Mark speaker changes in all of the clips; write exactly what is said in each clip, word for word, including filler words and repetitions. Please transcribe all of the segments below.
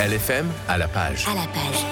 Speaker 1: L F M à la page.
Speaker 2: À la page.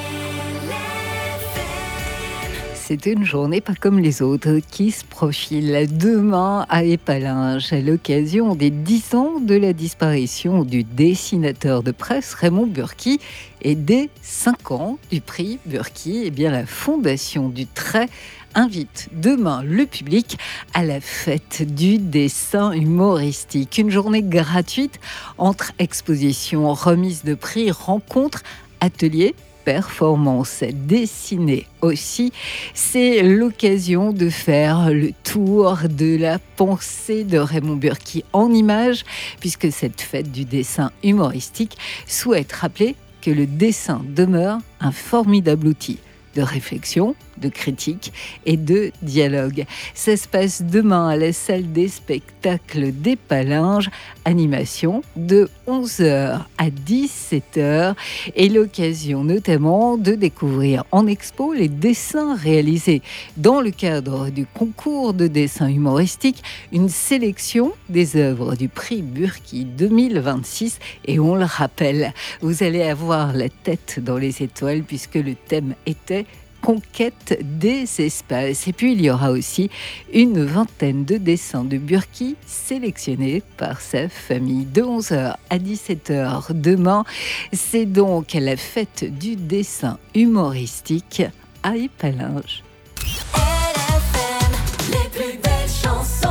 Speaker 3: C'est une journée pas comme les autres qui se profile demain à Épalinges à l'occasion des dix ans de la disparition du dessinateur de presse Raymond Burki et des cinq ans du prix Burki. Eh bien, la Fondation du Trait invite demain le public à la fête du dessin humoristique. Une journée gratuite entre expositions, remises de prix, rencontres, ateliers, performance dessinée aussi. C'est l'occasion de faire le tour de la pensée de Raymond Burki en images, puisque cette fête du dessin humoristique souhaite rappeler que le dessin demeure un formidable outil de réflexion, de critique et de dialogue. Ça se passe demain à la salle des spectacles d'Épalinges, animation de onze heures à dix-sept heures et l'occasion notamment de découvrir en expo les dessins réalisés dans le cadre du concours de dessin humoristique, une sélection des œuvres du prix Burki deux mille vingt-six et on le rappelle, vous allez avoir la tête dans les étoiles puisque le thème était conquête des espaces. Et puis il y aura aussi une vingtaine de dessins de Burki sélectionnés par sa famille. De onze heures à dix-sept heures demain, c'est donc la fête du dessin humoristique à Épalinges.
Speaker 2: L F M, les plus belles chansons.